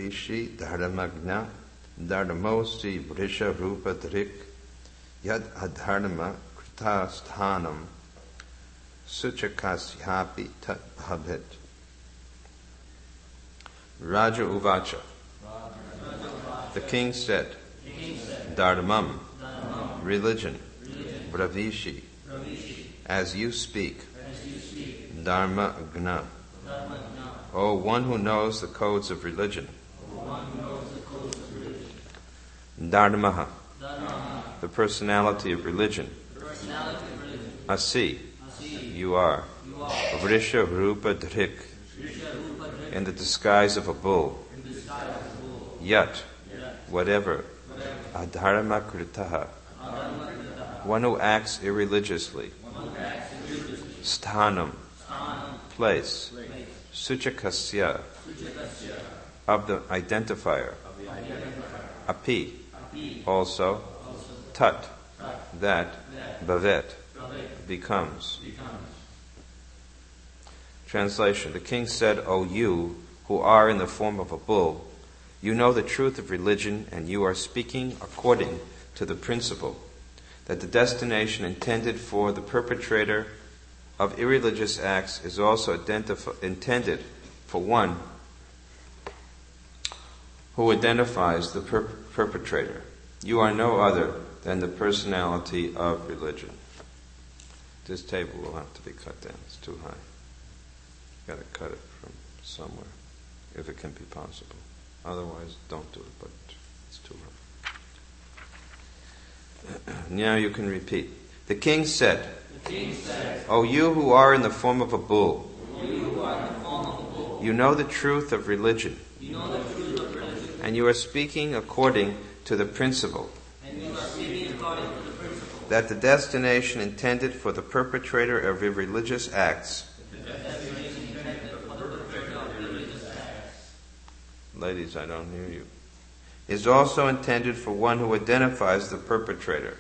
Bravishi Dharmagna Dharmosi Brisha Rupa Drik Yad Adharma Kritasthanam Suchakasyapi Tat Bhavit. Raja Uvacha. The king said, Dharmam, religion, Bravishi, as you speak, Dharma Gna. O one who knows the codes of religion, Dharmaha, the personality of religion, Asi, you are, Vrisha Rupa Dhrik, in the disguise of a bull, Yat, whatever, Adharma Kritaha, one who acts irreligiously, Sthanam, place, Suchakasya, of the identifier, Api, also, Tat, that, Bhavet, becomes. Translation. The king said, O you, who are in the form of a bull, you know the truth of religion, and you are speaking according to the principle that the destination intended for the perpetrator of irreligious acts is also intended for one who identifies the perpetrator. You are no other than the personality of religion. This table will have to be cut down. It's too high. Got to cut it from somewhere, if it can be possible. Otherwise, don't do it, but it's too high. Now you can repeat. The king said, O you who are in the form of a bull, you know the truth of religion, and you are speaking according to the principle that the destination intended for the perpetrator of irreligious acts. Ladies, I don't hear you. Is also intended for one who identifies the perpetrator.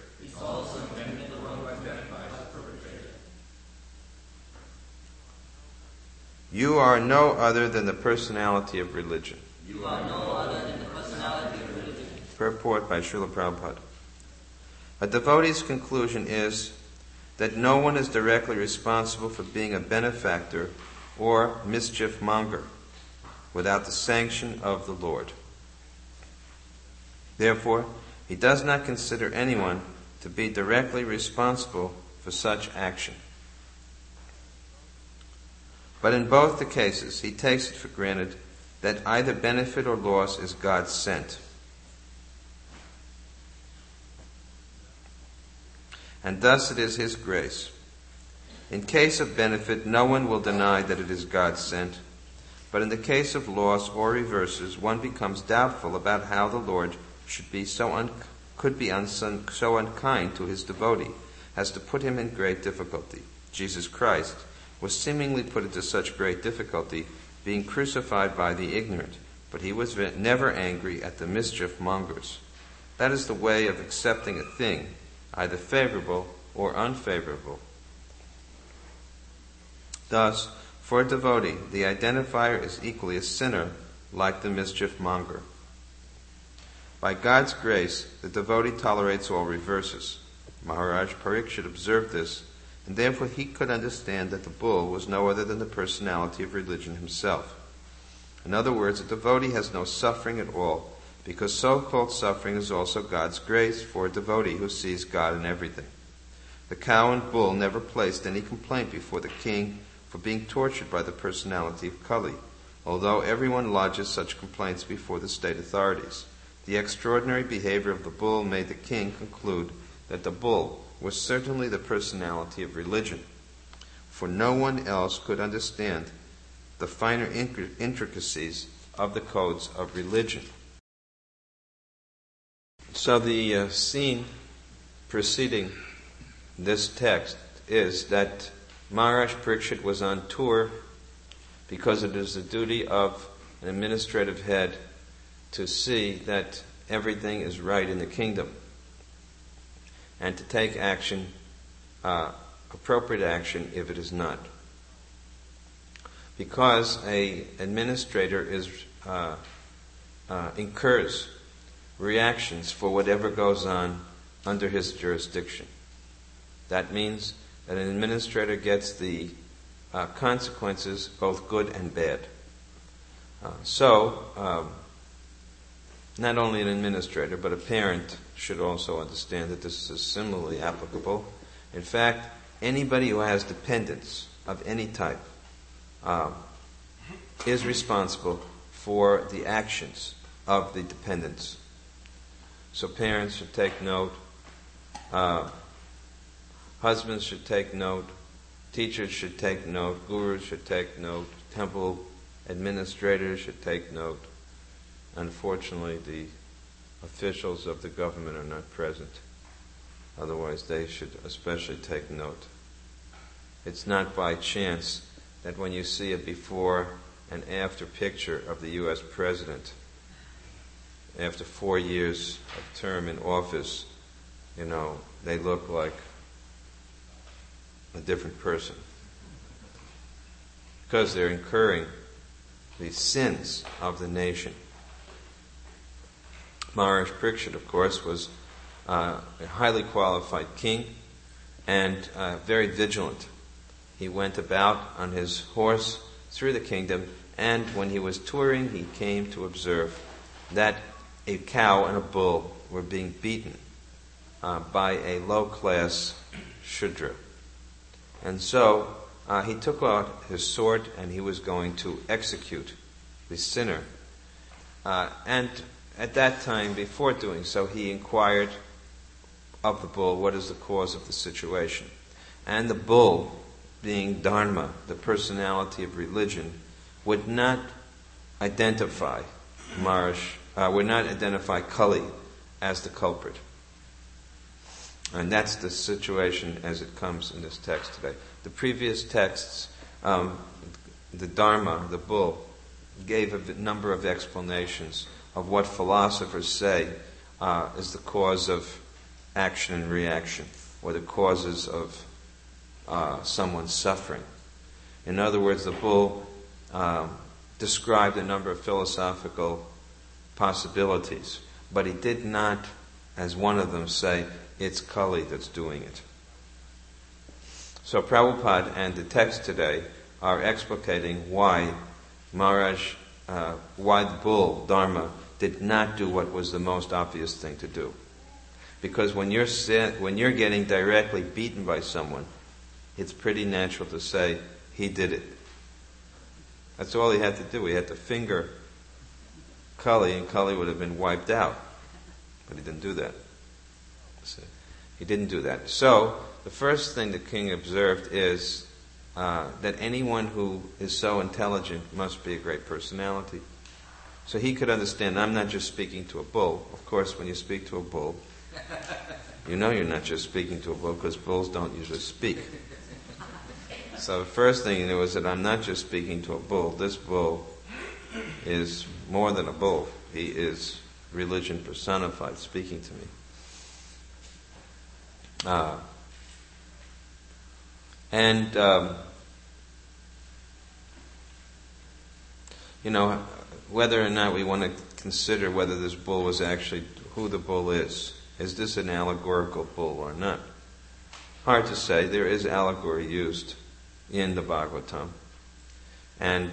You are no other than the personality of religion. Purport by Srila Prabhupada. A devotee's conclusion is that no one is directly responsible for being a benefactor or mischief monger without the sanction of the Lord. Therefore, he does not consider anyone to be directly responsible for such action. But in both the cases, he takes it for granted that either benefit or loss is God sent. And thus it is his grace. In case of benefit, no one will deny that it is God sent. But in the case of loss or reverses, one becomes doubtful about how the Lord should be so unkind to his devotee as to put him in great difficulty. Jesus Christ was seemingly put into such great difficulty, being crucified by the ignorant, but he was never angry at the mischief mongers. That is the way of accepting a thing, either favorable or unfavorable. Thus, for a devotee, the identifier is equally a sinner like the mischief monger. By God's grace, the devotee tolerates all reverses. Maharaj Parikshit observed this, and therefore he could understand that the bull was no other than the personality of religion himself. In other words, a devotee has no suffering at all, because so-called suffering is also God's grace for a devotee who sees God in everything. The cow and bull never placed any complaint before the king for being tortured by the personality of Kali, although everyone lodges such complaints before the state authorities. The extraordinary behavior of the bull made the king conclude that the bull was certainly the personality of religion, for no one else could understand the finer intricacies of the codes of religion. So the scene preceding this text is that Maharaj Parikshit was on tour because it is the duty of an administrative head to see that everything is right in the kingdom and to take action, appropriate action, if it is not. Because an administrator is incurs reactions for whatever goes on under his jurisdiction. That means that an administrator gets the consequences, both good and bad. So, not only an administrator, but a parent should also understand that this is similarly applicable. In fact, anybody who has dependents of any type is responsible for the actions of the dependents. So parents should take note, husbands should take note, teachers should take note, gurus should take note, temple administrators should take note. Unfortunately, the officials of the government are not present. Otherwise, they should especially take note. It's not by chance that when you see a before and after picture of the U.S. president, after 4 years of term in office, they look like a different person. Because they're incurring the sins of the nation. Maharaj Parikshit, of course, was a highly qualified king and very vigilant. He went about on his horse through the kingdom, and when he was touring, he came to observe that a cow and a bull were being beaten by a low-class Shudra. And so he took out his sword and he was going to execute the sinner. And at that time, before doing so, he inquired of the bull, what is the cause of the situation? And the bull, being Dharma, the personality of religion, would not identify Kali as the culprit. And that's the situation as it comes in this text today. The previous texts, the Dharma, the bull, gave a number of explanations of what philosophers say is the cause of action and reaction, or the causes of someone's suffering. In other words, the bull described a number of philosophical possibilities, but he did not, as one of them, say, it's Kali that's doing it. So Prabhupada and the text today are explicating why why the bull, Dharma, did not do what was the most obvious thing to do. Because when you're getting directly beaten by someone, it's pretty natural to say, he did it. That's all he had to do. He had to finger Kali, and Kali would have been wiped out. But he didn't do that. He didn't do that. So, the first thing the king observed is that anyone who is so intelligent must be a great personality. So he could understand, I'm not just speaking to a bull. Of course, when you speak to a bull, you know you're not just speaking to a bull, because bulls don't usually speak. So the first thing he knew was that I'm not just speaking to a bull. This bull is more than a bull. He is religion personified, speaking to me. Whether or not we want to consider whether this bull was actually who the bull is this an allegorical bull or not? Hard to say. There is allegory used in the Bhagavatam, and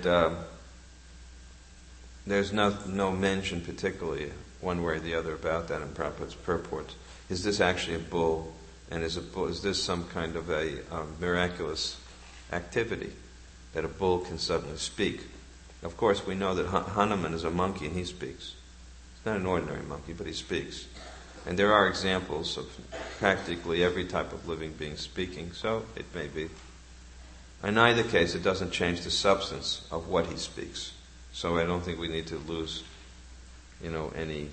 there's no mention particularly one way or the other about that in Prabhupada's purport. Is this actually a bull? And is this some kind of a miraculous activity that a bull can suddenly speak? Of course, we know that Hanuman is a monkey and he speaks. He's not an ordinary monkey, but he speaks. And there are examples of practically every type of living being speaking, so it may be. In either case, it doesn't change the substance of what he speaks. So I don't think we need to lose, any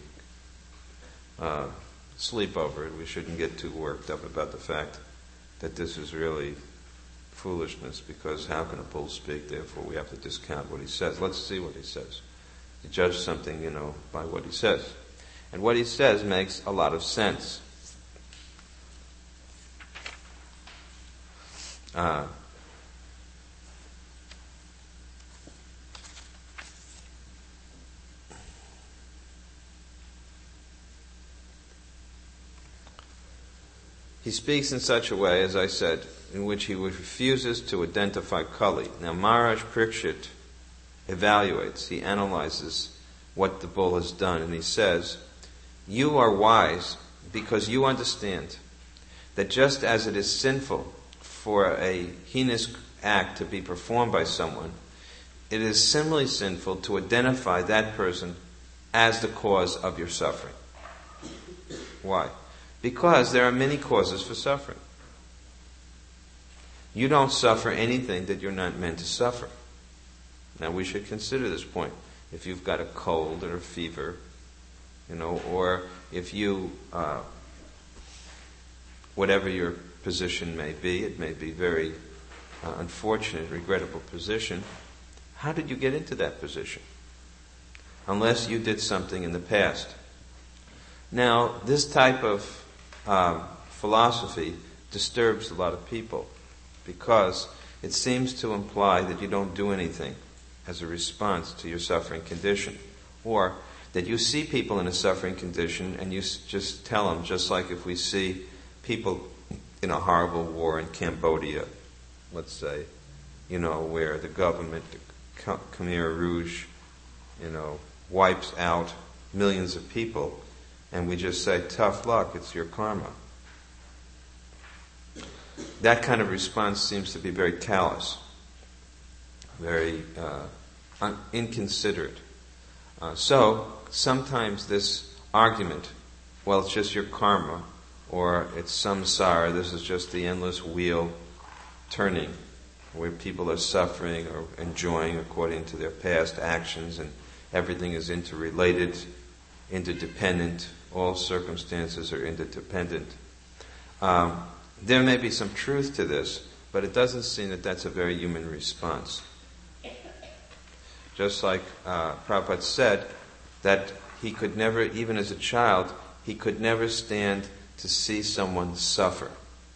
sleep over it. We shouldn't get too worked up about the fact that this is really foolishness, because how can a bull speak? Therefore, we have to discount what he says. Let's see what he says. You judge something, by what he says. And what he says makes a lot of sense. He speaks in such a way, as I said, in which he refuses to identify Kali. Now Maharaj Parikshit evaluates, he analyzes what the bull has done, and he says, you are wise because you understand that just as it is sinful for a heinous act to be performed by someone, it is similarly sinful to identify that person as the cause of your suffering. Why? Because there are many causes for suffering. You don't suffer anything that you're not meant to suffer. Now we should consider this point. If you've got a cold or a fever, or if you, whatever your position may be, it may be very unfortunate, regrettable position. How did you get into that position? Unless you did something in the past. Now, this type of philosophy disturbs a lot of people because it seems to imply that you don't do anything as a response to your suffering condition, or that you see people in a suffering condition and you just tell them, just like if we see people in a horrible war in Cambodia, let's say, where the government, the Khmer Rouge, wipes out millions of people, and we just say, tough luck, it's your karma. That kind of response seems to be very callous, very inconsiderate. So sometimes this argument, well, it's just your karma, or it's samsara, this is just the endless wheel turning, where people are suffering or enjoying according to their past actions, and everything is interrelated, interdependent, all circumstances are interdependent. There may be some truth to this, but it doesn't seem that that's a very human response. Just like Prabhupada said, that he could never, even as a child, he could never stand to see someone suffer.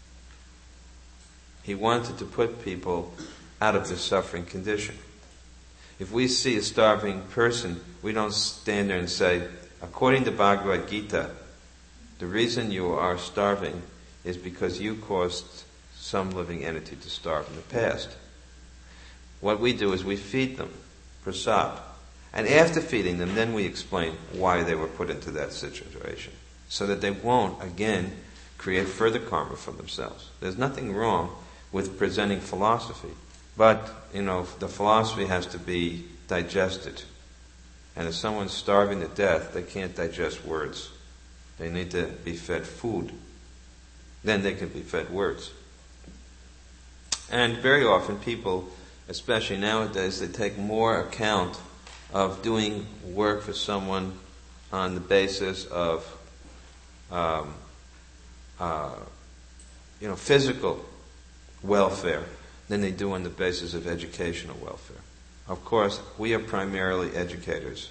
He wanted to put people out of their suffering condition. If we see a starving person, we don't stand there and say, according to Bhagavad Gita, the reason you are starving is because you caused some living entity to starve in the past. What we do is we feed them prasad. And after feeding them, then we explain why they were put into that situation, so that they won't, again, create further karma for themselves. There's nothing wrong with presenting philosophy, but, the philosophy has to be digested. And if someone's starving to death, they can't digest words. They need to be fed food. Then they can be fed words. And very often people, especially nowadays, they take more account of doing work for someone on the basis of physical welfare than they do on the basis of educational welfare. Of course, we are primarily educators.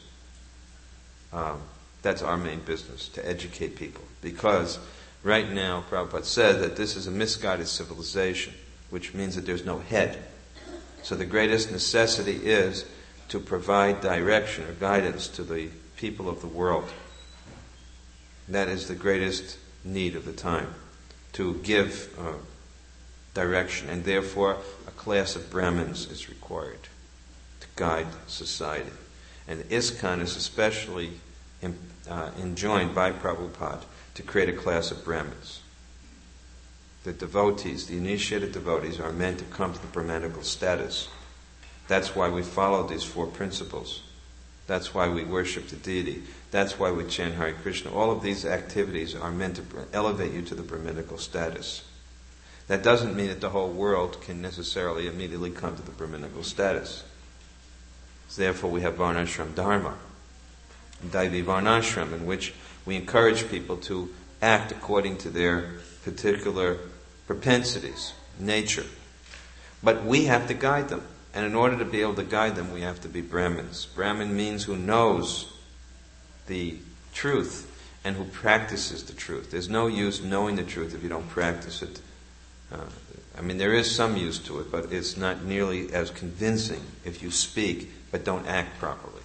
That's our main business, to educate people. Because right now, Prabhupada said that this is a misguided civilization, which means that there's no head. So the greatest necessity is to provide direction or guidance to the people of the world. That is the greatest need of the time, to give direction. And therefore, a class of Brahmins is required to guide society. And ISKCON is especially enjoined by Prabhupada to create a class of Brahmins. The devotees, the initiated devotees, are meant to come to the Brahmanical status. That's why we follow these 4 principles. That's why we worship the deity. That's why we chant Hare Krishna. All of these activities are meant to elevate you to the Brahmanical status. That doesn't mean that the whole world can necessarily immediately come to the Brahmanical status. Therefore we have Varnashram Dharma, Daivi Varnashram, in which we encourage people to act according to their particular propensities, nature. But we have to guide them. And in order to be able to guide them, we have to be Brahmins. Brahmin means who knows the truth and who practices the truth. There's no use knowing the truth if you don't practice it. There is some use to it, but it's not nearly as convincing if you speak but don't act properly.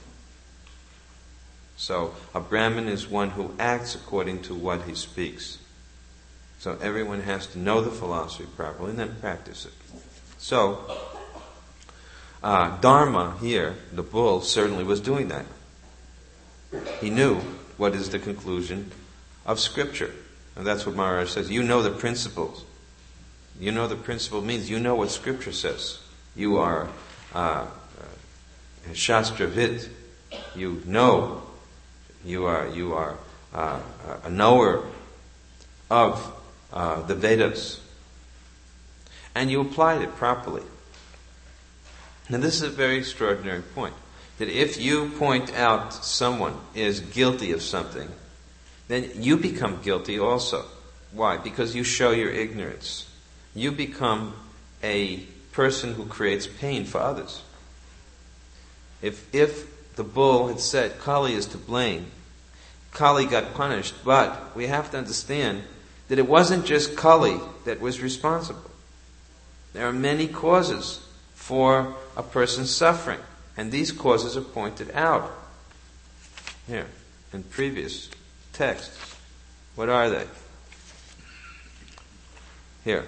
So a Brahmin is one who acts according to what he speaks. So everyone has to know the philosophy properly and then practice it. So, Dharma here, the bull, certainly was doing that. He knew what is the conclusion of Scripture. And that's what Maharaj says. You know the principles. You know the principle means you know what Scripture says. You are Shastravit. You know. You are a knower of the Vedas. And you applied it properly. Now this is a very extraordinary point. That if you point out someone is guilty of something, then you become guilty also. Why? Because you show your ignorance. You become a person who creates pain for others. If the bull had said, Kali is to blame, Kali got punished, but we have to understand that it wasn't just Kali that was responsible. There are many causes for a person's suffering, and these causes are pointed out here in previous texts. What are they? Here.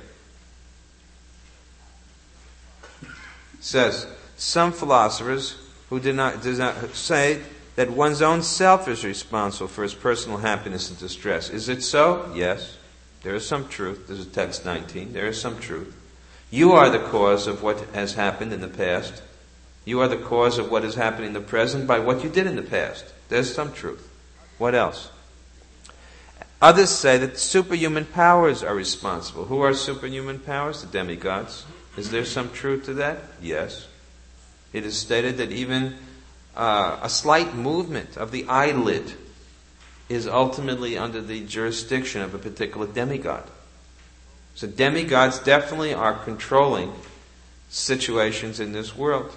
It says, some philosophers who do not say that one's own self is responsible for his personal happiness and distress. Is it so? Yes. There is some truth. This is text 19. There is some truth. You are the cause of what has happened in the past. You are the cause of what is happening in the present by what you did in the past. There's some truth. What else? Others say that superhuman powers are responsible. Who are superhuman powers? The demigods. Is there some truth to that? Yes. It is stated that even a slight movement of the eyelid is ultimately under the jurisdiction of a particular demigod. So demigods definitely are controlling situations in this world.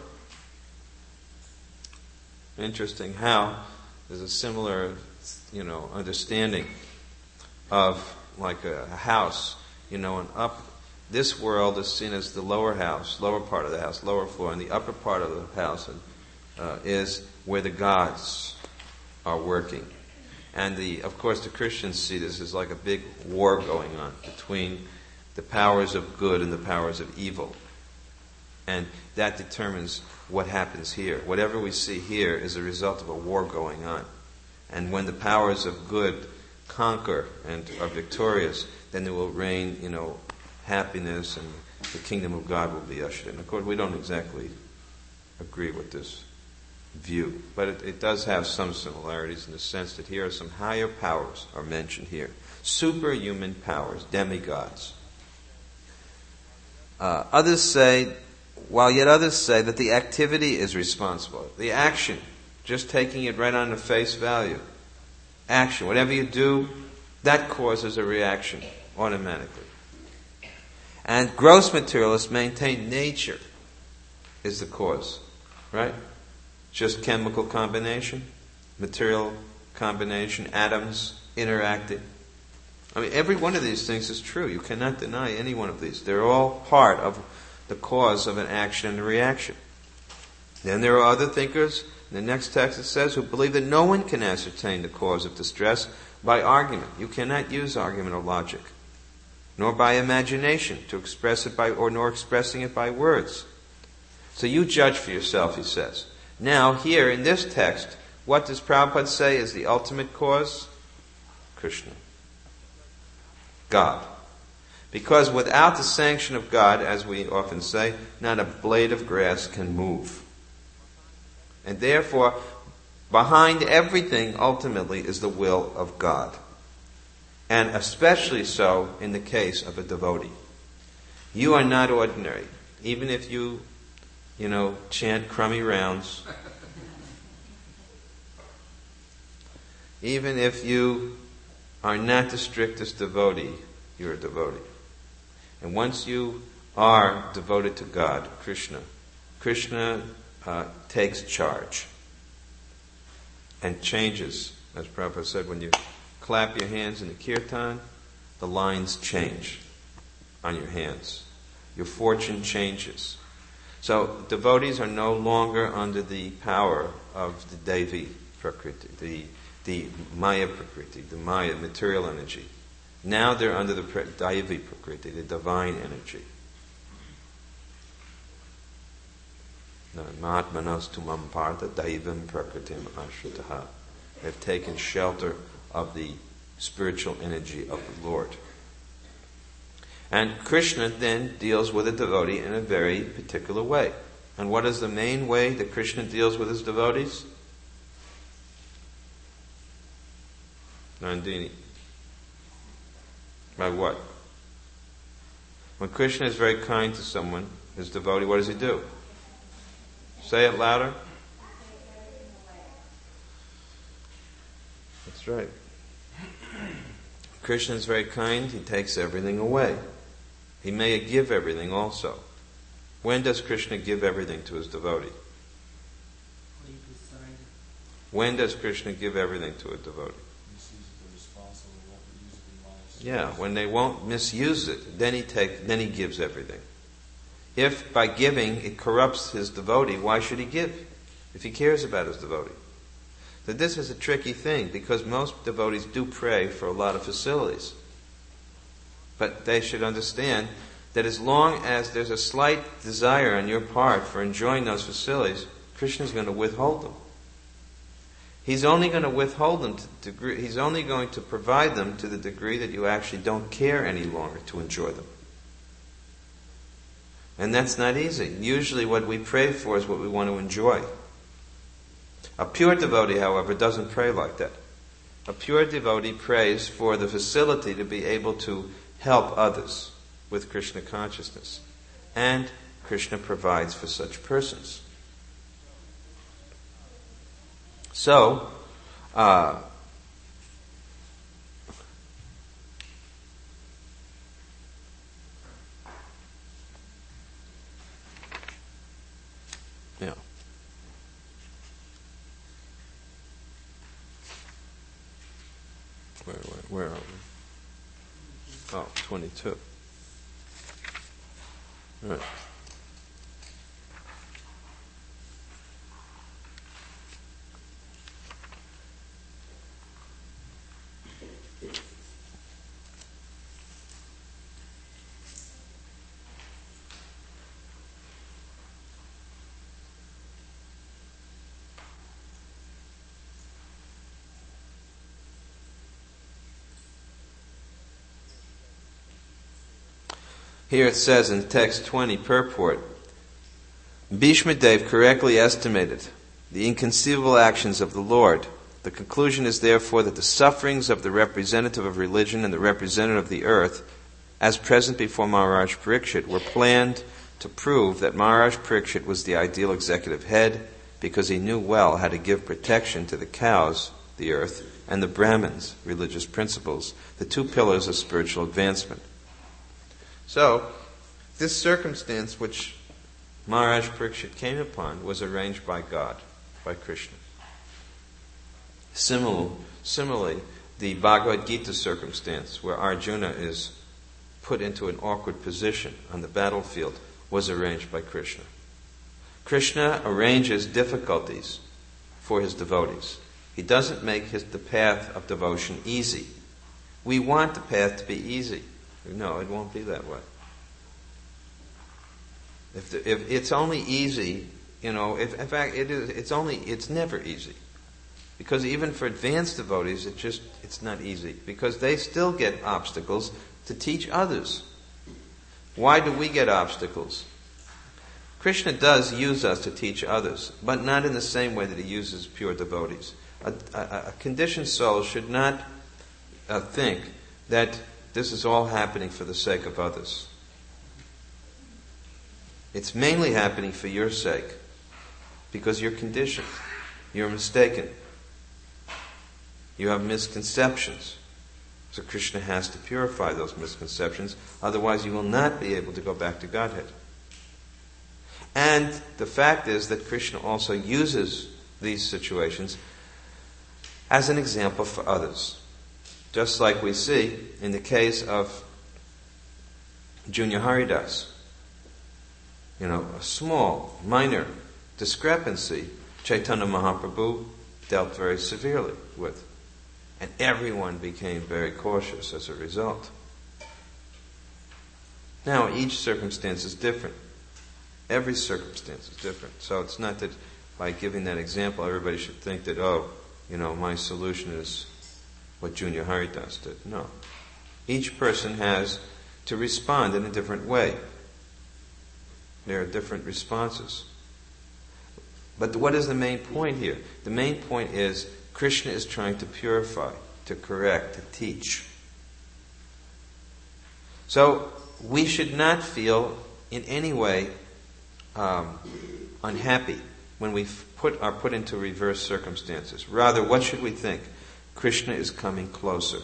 Interesting how there's a similar, understanding of like a house, and this world is seen as the lower house, lower part of the house, lower floor, and the upper part of the house is where the gods are working. And of course the Christians see this as like a big war going on between the powers of good and the powers of evil. And that determines what happens here. Whatever we see here is a result of a war going on. And when the powers of good conquer and are victorious, then there will reign, happiness, and the kingdom of God will be ushered in. Of course, we don't exactly agree with this view, but it does have some similarities in the sense that here are some higher powers are mentioned here. Superhuman powers, demigods. Others say that the activity is responsible. The action, just taking it right on the face value. Action, whatever you do, that causes a reaction automatically. And gross materialists maintain nature is the cause, right? Just chemical combination, material combination, atoms interacting. I mean, every one of these things is true. You cannot deny any one of these. They're all part of the cause of an action and a reaction. Then there are other thinkers, in the next text it says, who believe that no one can ascertain the cause of distress by argument. You cannot use argument or logic, nor by imagination to express it nor expressing it by words. So you judge for yourself, he says. Now, here in this text, what does Prabhupada say is the ultimate cause? Krishna. God. Because without the sanction of God, as we often say, not a blade of grass can move. And therefore, behind everything ultimately is the will of God. And especially so in the case of a devotee. You are not ordinary. Even if you chant crummy rounds. Even if you are not the strictest devotee, you're a devotee. And once you are devoted to God, Krishna takes charge and changes. As Prabhupada said, when you clap your hands in the kirtan, the lines change on your hands. Your fortune changes. So devotees are no longer under the power of the Devi Prakriti, the Maya Prakriti, the Maya material energy. Now they're under the Daivi Prakriti, the divine energy. Mahatmanas tumam partha daivam prakritim ashritaha. They've taken shelter of the spiritual energy of the Lord. And Krishna then deals with a devotee in a very particular way. And what is the main way that Krishna deals with his devotees? Nandini. By what? When Krishna is very kind to someone, his devotee, what does he do? Say it louder. That's right. Krishna is very kind, he takes everything away. He may give everything also. When does Krishna give everything to his devotee? When does Krishna give everything to a devotee? Yeah, when they won't misuse it, then he gives everything. If by giving it corrupts his devotee, why should he give? If he cares about his devotee. So this is a tricky thing, because most devotees do pray for a lot of facilities. But they should understand that as long as there's a slight desire on your part for enjoying those facilities, Krishna is going to withhold them. He's only going to withhold them to the degree, he's only going to provide them to the degree that you actually don't care any longer to enjoy them. And that's not easy. Usually what we pray for is what we want to enjoy. A pure devotee, however, doesn't pray like that. A pure devotee prays for the facility to be able to help others with Krishna consciousness. And Krishna provides for such persons. So, yeah. Where are we? Oh, 22. Right. Here it says in text 20, purport, Bhishma Dev correctly estimated the inconceivable actions of the Lord. The conclusion is therefore that the sufferings of the representative of religion and the representative of the earth, as present before Maharaj Parikshit, were planned to prove that Maharaj Parikshit was the ideal executive head, because he knew well how to give protection to the cows, the earth, and the Brahmins, religious principles, the two pillars of spiritual advancement. So, this circumstance which Maharaj Parikshit came upon was arranged by God, by Krishna. Similarly, the Bhagavad Gita circumstance where Arjuna is put into an awkward position on the battlefield was arranged by Krishna. Krishna arranges difficulties for his devotees. He doesn't make the path of devotion easy. We want the path to be easy. No, it won't be that way. If it's only easy, in fact, it's never easy. Because even for advanced devotees, it's not easy. Because they still get obstacles to teach others. Why do we get obstacles? Krishna does use us to teach others, but not in the same way that he uses pure devotees. A conditioned soul should not think that this is all happening for the sake of others. It's mainly happening for your sake, because you're conditioned, you're mistaken, you have misconceptions. So Krishna has to purify those misconceptions, otherwise you will not be able to go back to Godhead. And the fact is that Krishna also uses these situations as an example for others. Just like we see in the case of Junior Haridas. A small, minor discrepancy Chaitanya Mahaprabhu dealt very severely with. And everyone became very cautious as a result. Now, each circumstance is different. Every circumstance is different. So it's not that by giving that example, everybody should think that, my solution is what Junior Haridas did. No. Each person has to respond in a different way. There are different responses. But what is the main point here? The main point is Krishna is trying to purify, to correct, to teach. So we should not feel in any way unhappy when we are put into reverse circumstances. Rather, what should we think? Krishna is coming closer.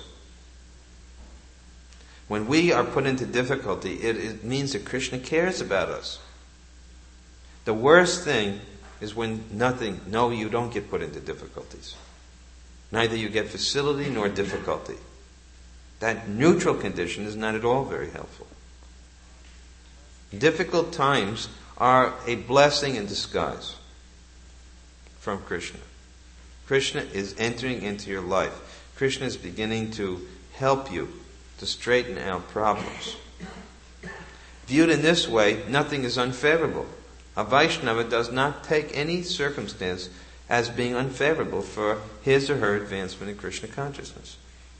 When we are put into difficulty, it means that Krishna cares about us. The worst thing is when you don't get put into difficulties. Neither you get facility nor difficulty. That neutral condition is not at all very helpful. Difficult times are a blessing in disguise from Krishna. Krishna is entering into your life. Krishna is beginning to help you to straighten out problems. Viewed in this way, nothing is unfavorable. A Vaishnava does not take any circumstance as being unfavorable for his or her advancement in Krishna consciousness.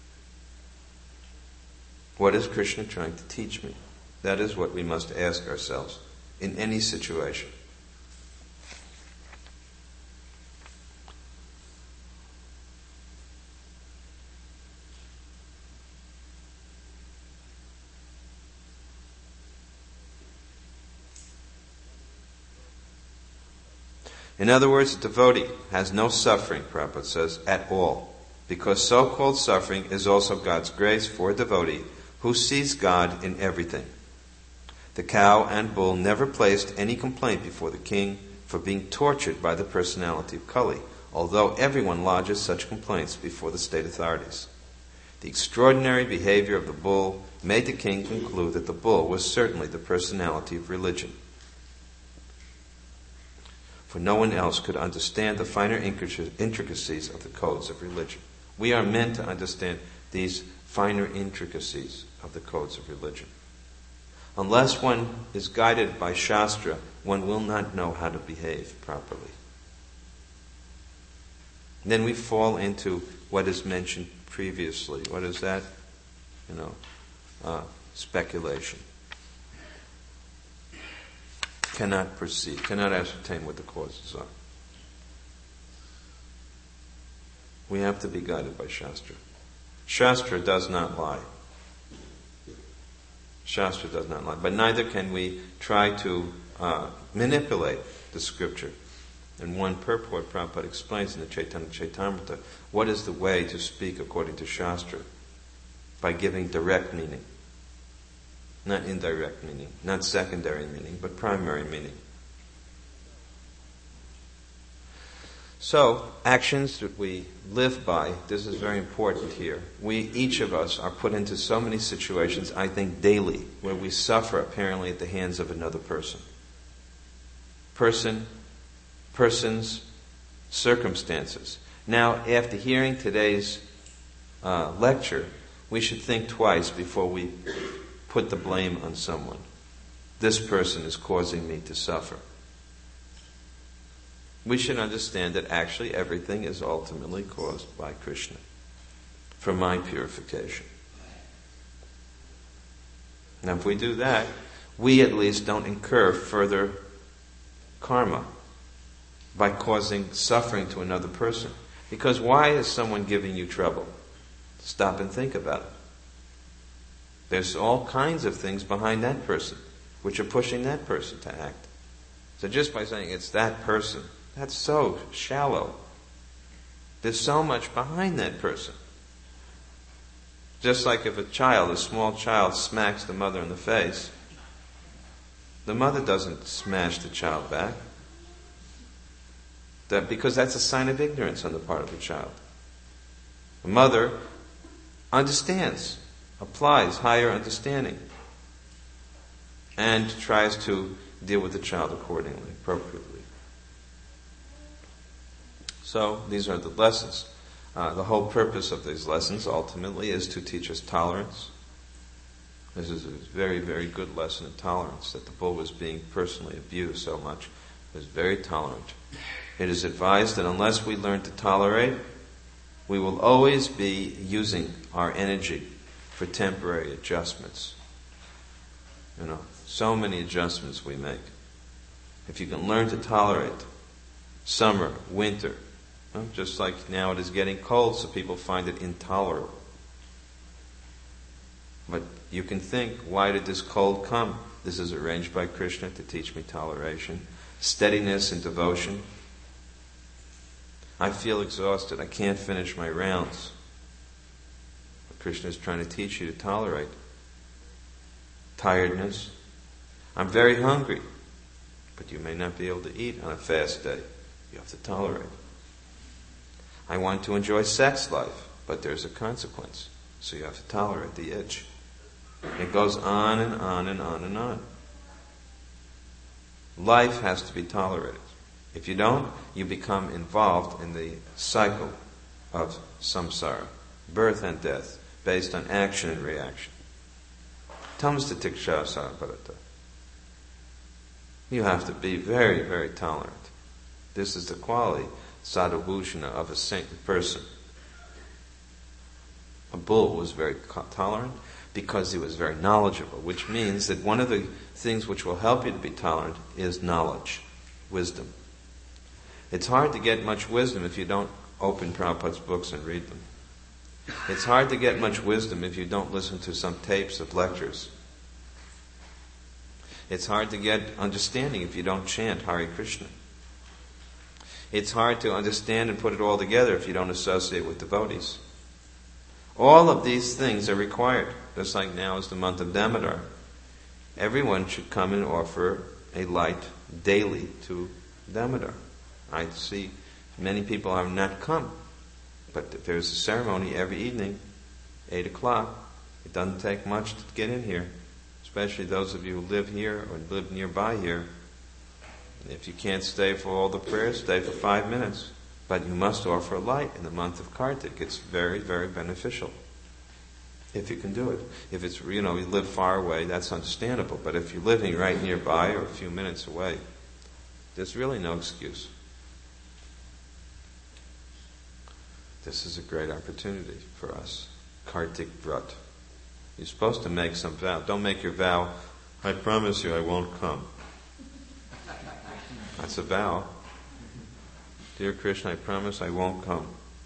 What is Krishna trying to teach me? That is what we must ask ourselves in any situation. In other words, a devotee has no suffering, Prabhupada says, at all, because so-called suffering is also God's grace for a devotee who sees God in everything. The cow and bull never placed any complaint before the king for being tortured by the personality of Kali, although everyone lodges such complaints before the state authorities. The extraordinary behavior of the bull made the king conclude that the bull was certainly the personality of religion. For no one else could understand the finer intricacies of the codes of religion. We are meant to understand these finer intricacies of the codes of religion. Unless one is guided by Shastra, one will not know how to behave properly. Then we fall into what is mentioned previously. What is that? Speculation. Cannot perceive, cannot ascertain what the causes are. We have to be guided by Shastra. Shastra does not lie. Shastra does not lie. But neither can we try to manipulate the scripture. In one purport, Prabhupada explains in the Chaitanya Chaitamrita what is the way to speak according to Shastra, by giving direct meaning. Not indirect meaning, not secondary meaning, but primary meaning. So, actions that we live by, this is very important here. Each of us are put into so many situations, I think daily, where we suffer apparently at the hands of another person. Persons, circumstances. Now, after hearing today's lecture, we should think twice before we put the blame on someone. This person is causing me to suffer. We should understand that actually everything is ultimately caused by Krishna for my purification. Now if we do that, we at least don't incur further karma by causing suffering to another person. Because why is someone giving you trouble? Stop and think about it. There's all kinds of things behind that person which are pushing that person to act. So just by saying it's that person, that's so shallow. There's so much behind that person. Just like if a small child smacks the mother in the face, the mother doesn't smash the child back. Because that's a sign of ignorance on the part of the child. The mother understands, applies higher understanding, and tries to deal with the child accordingly, appropriately. So, these are the lessons. The whole purpose of these lessons ultimately is to teach us tolerance. This is a very, very good lesson in tolerance, that the bull was being personally abused so much. He was very tolerant. It is advised that unless we learn to tolerate, we will always be using our energy for temporary adjustments. So many adjustments we make. If you can learn to tolerate summer, winter, just like now it is getting cold, so people find it intolerable. But you can think, why did this cold come? This is arranged by Krishna to teach me toleration, steadiness and devotion. I feel exhausted. I can't finish my rounds. But Krishna is trying to teach you to tolerate tiredness. I'm very hungry, but you may not be able to eat on a fast day. You have to tolerate. I want to enjoy sex life, but there's a consequence. So you have to tolerate the itch. It goes on and on and on and on. Life has to be tolerated. If you don't, you become involved in the cycle of samsara, birth and death, based on action and reaction. Tamsta tiksha sarabharata. You have to be very, very tolerant. This is the quality, sadhubhushana, of a saintly person. A bull was very tolerant because he was very knowledgeable, which means that one of the things which will help you to be tolerant is knowledge, wisdom. It's hard to get much wisdom if you don't open Prabhupada's books and read them. It's hard to get much wisdom if you don't listen to some tapes of lectures. It's hard to get understanding if you don't chant Hare Krishna. It's hard to understand and put it all together if you don't associate with devotees. All of these things are required. Just like now is the month of Damodar. Everyone should come and offer a light daily to Damodar. I see many people have not come. But there's a ceremony every evening, 8 o'clock. It doesn't take much to get in here. Especially those of you who live here or live nearby here. If you can't stay for all the prayers, stay for 5 minutes. But you must offer a light in the month of Kartik. It's very, very beneficial. If you can do it. If it's, you live far away, that's understandable. But if you're living right nearby or a few minutes away, there's really no excuse. This is a great opportunity for us. Kartik Vrat. You're supposed to make some vow. Don't make your vow, I promise you I won't come. That's a vow. Dear Krishna, I promise I won't come.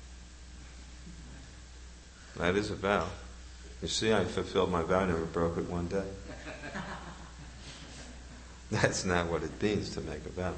That is a vow. You see, I fulfilled my vow, I never broke it one day. That's not what it means to make a vow.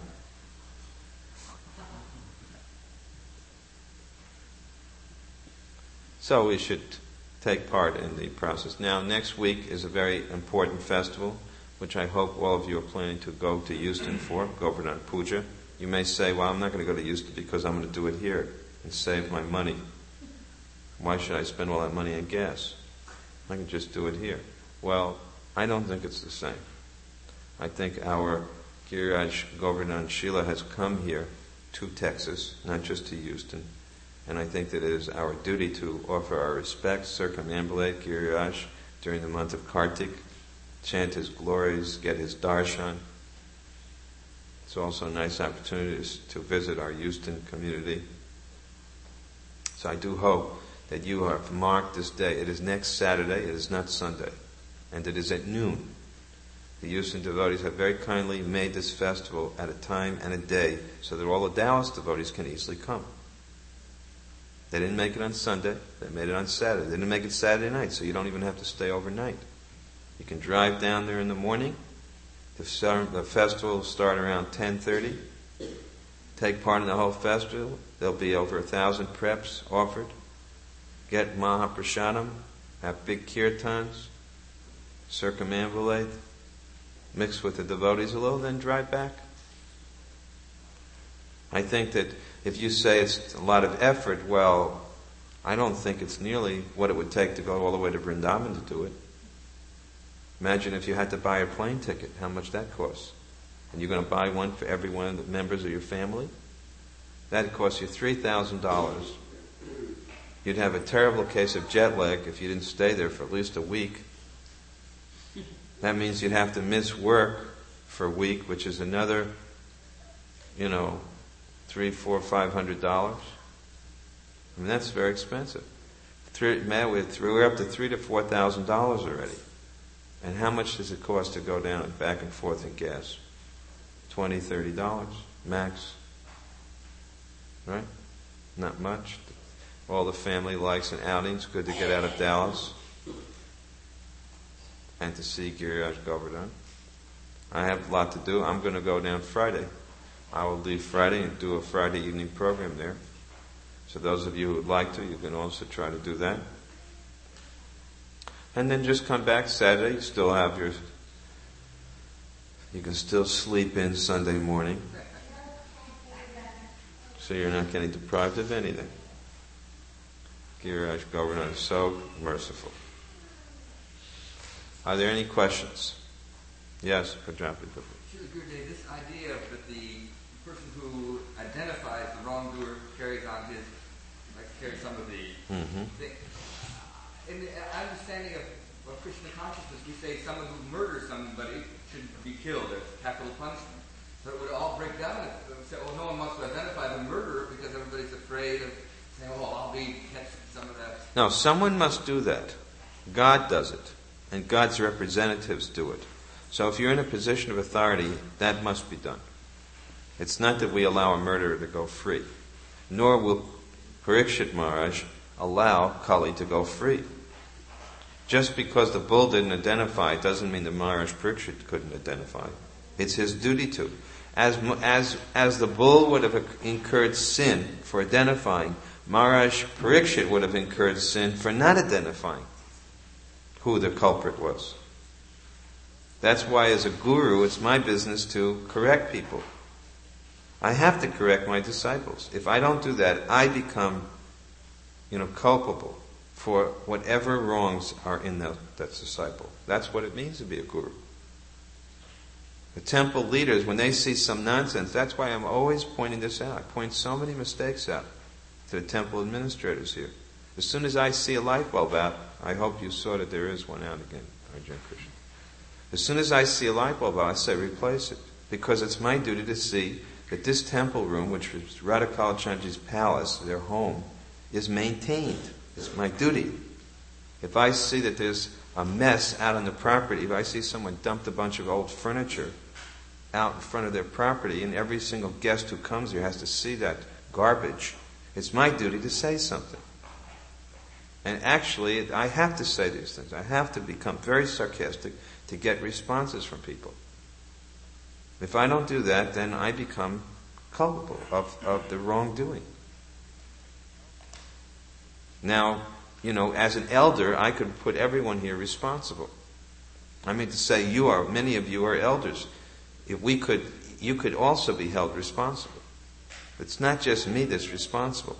So we should take part in the process. Now, next week is a very important festival, which I hope all of you are planning to go to Houston for, Govardhan Puja. You may say, well, I'm not going to go to Houston because I'm going to do it here and save my money. Why should I spend all that money on gas? I can just do it here. Well, I don't think it's the same. I think our Giriraj Govardhan Shila has come here to Texas, not just to Houston. And I think that it is our duty to offer our respects, circumambulate Giriraj during the month of Kartik, chant his glories, get his darshan. It's also a nice opportunity to visit our Houston community. So I do hope that you have marked this day. It is next Saturday, it is not Sunday. And it is at noon. The Houston devotees have very kindly made this festival at a time and a day so that all the Taoist devotees can easily come. They didn't make it on Sunday, they made it on Saturday. They didn't make it Saturday night, so you don't even have to stay overnight. You can drive down there in the morning. The festival will start around 10:30. Take part in the whole festival. There'll be over 1,000 preps offered. Get Mahaprasadam, have big kirtans, circumambulate, mix with the devotees a little, then drive back. I think that if you say it's a lot of effort, well, I don't think it's nearly what it would take to go all the way to Vrindavan to do it. Imagine if you had to buy a plane ticket, how much that costs. And you're going to buy one for every one of the members of your family? That costs you $3,000 You'd have a terrible case of jet lag if you didn't stay there for at least a week. That means you'd have to miss work for a week, which is another, $300, $400, $500. I mean, that's very expensive. We're up to $3,000 to $4,000 already. And how much does it cost to go down and back and forth in gas? $20, $30 max. Right? Not much. All the family likes an outing. It's good to get out of Dallas and to see Giriraj Govardhan. I have a lot to do. I'm going to go down Friday. I will leave Friday and do a Friday evening program there. So those of you who would like to, you can also try to do that. And then just come back Saturday. You can still sleep in Sunday morning. So you're not getting deprived of anything. Giriraj Govardhan is so merciful. Are there any questions? Yes, Prajapati. Gurudev, this idea that the person who identifies the wrongdoer carries on carries some of the thing. In the understanding of Krishna consciousness, we say someone who murders somebody should be killed as capital punishment. So it would all break down and say, no one wants to identify the murderer because everybody's afraid of saying, I'll catch some of that. No, someone must do that. God does it. And God's representatives do it. So if you're in a position of authority, that must be done. It's not that we allow a murderer to go free. Nor will Parikshit Maharaj allow Kali to go free. Just because the bull didn't identify doesn't mean that Maharaj Parikshit couldn't identify. It's his duty to. As the bull would have incurred sin for identifying, Maharaj Parikshit would have incurred sin for not identifying who the culprit was. That's why as a guru, it's my business to correct people. I have to correct my disciples. If I don't do that, I become, culpable for whatever wrongs are in that disciple. That's what it means to be a guru. The temple leaders, when they see some nonsense, that's why I'm always pointing this out. I point so many mistakes out to the temple administrators here. As soon as I see a light bulb out, I hope you saw that there is one out again, Arjuna Krishna. As soon as I see a light bulb out, I say replace it. Because it's my duty to see that this temple room, which was Radha Kalachandji's palace, their home, is maintained. It's my duty. If I see that there's a mess out on the property, if I see someone dumped a bunch of old furniture out in front of their property, and every single guest who comes here has to see that garbage, it's my duty to say something. And actually, I have to say these things. I have to become very sarcastic to get responses from people. If I don't do that, then I become culpable of the wrongdoing. Now, as an elder, I could put everyone here responsible. I mean to say, many of you are elders. You could also be held responsible. It's not just me that's responsible.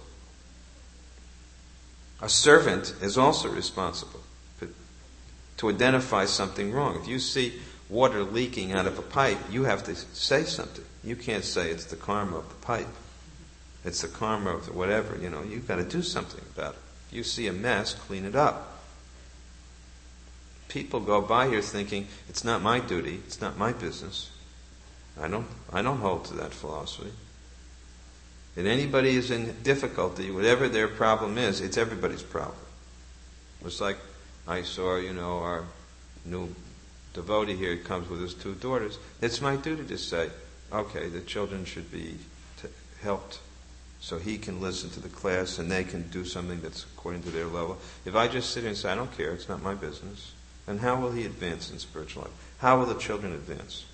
A servant is also responsible to identify something wrong. If you see water leaking out of a pipe, you have to say something. You can't say it's the karma of the pipe. It's the karma of the whatever. You've got to do something about it. If you see a mess, clean it up. People go by here thinking, it's not my duty, it's not my business. I don't hold to that philosophy. If anybody is in difficulty, whatever their problem is, it's everybody's problem. It's like I saw, our new devotee here comes with his 2 daughters. It's my duty to say, okay, the children should be helped so he can listen to the class and they can do something that's according to their level. If I just sit here and say, I don't care, it's not my business, then how will he advance in spiritual life? How will the children advance?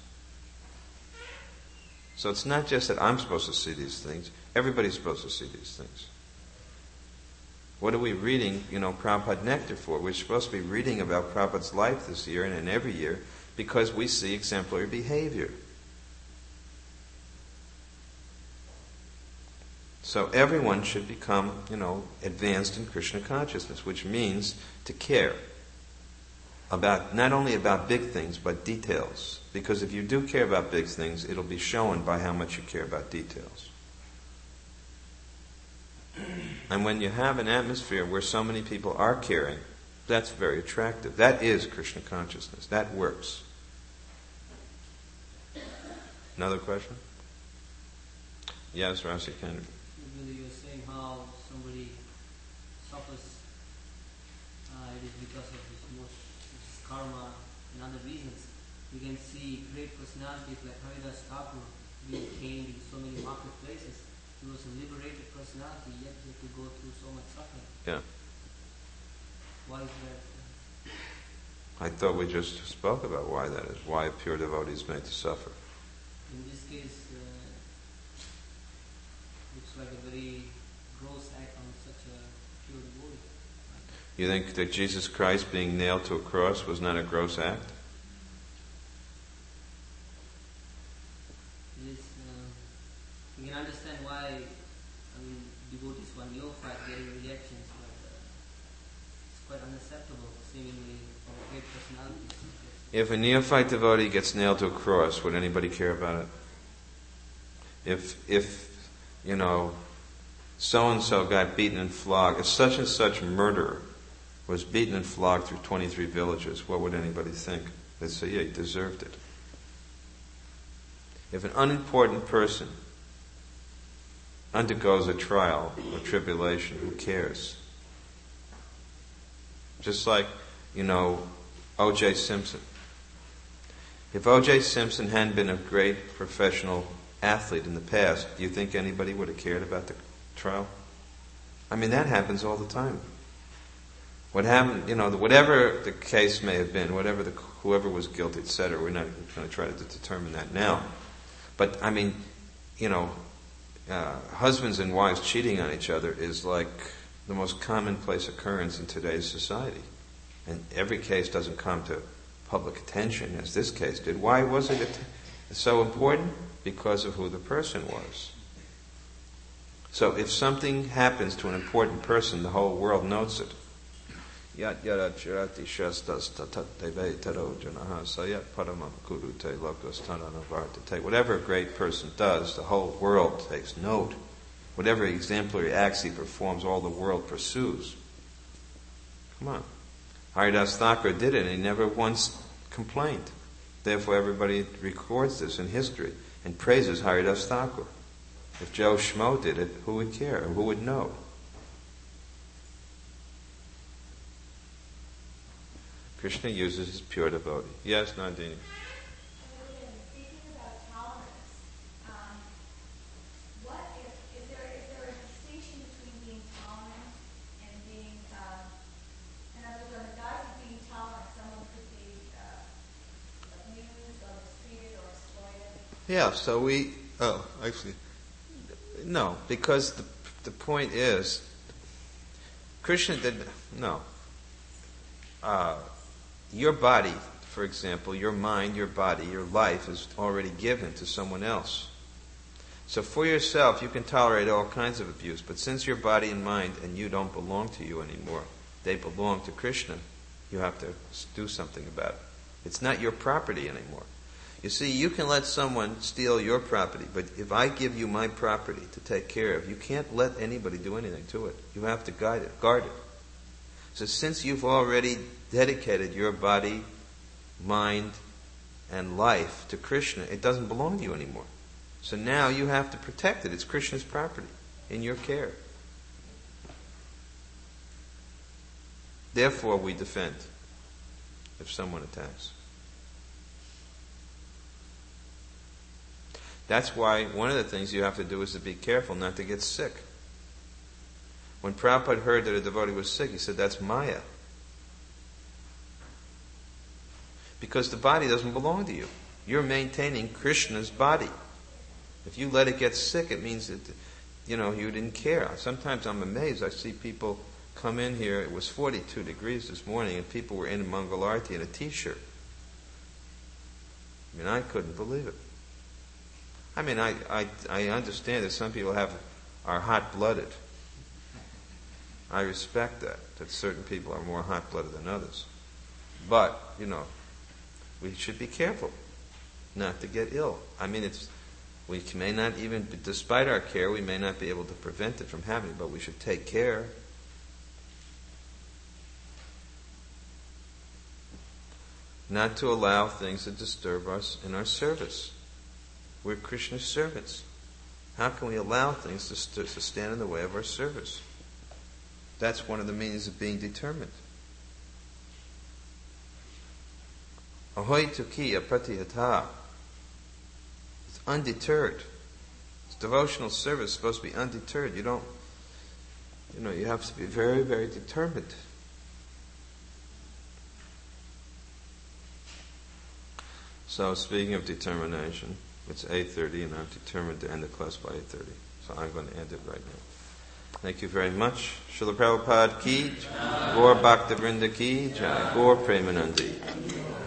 So it's not just that I'm supposed to see these things. Everybody's supposed to see these things. What are we reading, Prabhupada Nectar for? We're supposed to be reading about Prabhupada's life this year and every year because we see exemplary behavior. So everyone should become, advanced in Krishna consciousness, which means to care about, not only about big things, but details. Because if you do care about big things, it'll be shown by how much you care about details. And when you have an atmosphere where so many people are caring, that's very attractive. That is Krishna consciousness. That works. Another question? Yes, Rasi Kennedy. You were saying how somebody suffers, it is because of his karma and other reasons. You can see great personalities like Haridas Thakur being caned in so many marketplaces. He was a liberated personality, yet he had to go through so much suffering. Yeah. Why is that? I thought we just spoke about why that is. Why a pure devotee is made to suffer. In this case, looks like a very gross act on such a pure devotee. You think that Jesus Christ being nailed to a cross was not a gross act? It is, you can understand why, devotees who are neophyte getting reactions, but it's quite unacceptable, seemingly, for great personalities. If a neophyte devotee gets nailed to a cross, would anybody care about it? If so-and-so got beaten and flogged, if such and such murderer was beaten and flogged through 23 villages, what would anybody think? They'd say, yeah, he deserved it. If an unimportant person undergoes a trial or tribulation, who cares? Just like, O.J. Simpson. If O.J. Simpson hadn't been a great professional athlete in the past, do you think anybody would have cared about the trial? That happens all the time. What happened, whatever the case may have been, whoever was guilty, etc., we're not going to try to determine that now. But, husbands and wives cheating on each other is like the most commonplace occurrence in today's society. And every case doesn't come to public attention as this case did. Why was it so important? Because of who the person was. So if something happens to an important person, the whole world notes it. Whatever a great person does, the whole world takes note. Whatever exemplary acts he performs, all the world pursues. Come on. Haridas Thakur did it and he never once complained. Therefore everybody records this in history and praises Haridas Thakur. If Joe Schmo did it, who would care? Or who would know? Krishna uses his pure devotee. Yes, Nandini? Speaking about tolerance, is there a distinction between being tolerant and being, in other words, on the guise of being tolerant, someone could be abused or mistreated or exploited? Yeah, so no, because the point is, Krishna did, no. Your body, for example, your mind, your body, your life is already given to someone else. So for yourself, you can tolerate all kinds of abuse, but since your body and mind and you don't belong to you anymore, they belong to Krishna, you have to do something about it. It's not your property anymore. You see, you can let someone steal your property, but if I give you my property to take care of, you can't let anybody do anything to it. You have to guard it. So since you've already dedicated your body, mind, and life to Krishna, it doesn't belong to you anymore. So now you have to protect it. It's Krishna's property, in your care. Therefore, we defend if someone attacks. That's why one of the things you have to do is to be careful not to get sick. When Prabhupada heard that a devotee was sick, he said, that's Maya. Because the body doesn't belong to you. You're maintaining Krishna's body. If you let it get sick, it means that, you didn't care. Sometimes I'm amazed. I see people come in here. It was 42 degrees this morning, and people were in Mangalarti in a t-shirt. I couldn't believe it. I understand that some people are hot-blooded. I respect that certain people are more hot-blooded than others. But, we should be careful not to get ill. We may not even, despite our care, we may not be able to prevent it from happening, but we should take care. Not to allow things to disturb us in our service. We're Krishna's servants. How can we allow things to stand in the way of our service? That's one of the meanings of being determined. Ahoy tuki apratihata. It's undeterred. It's devotional service supposed to be undeterred. You have to be very, very determined. So, speaking of determination, it's 8:30 and I'm determined to end the class by 8:30. So I'm going to end it right now. Thank you very much. Srila Prabhupada ki, Gaur Bhakta Vrinda ki, Jai Gaur Premanandi.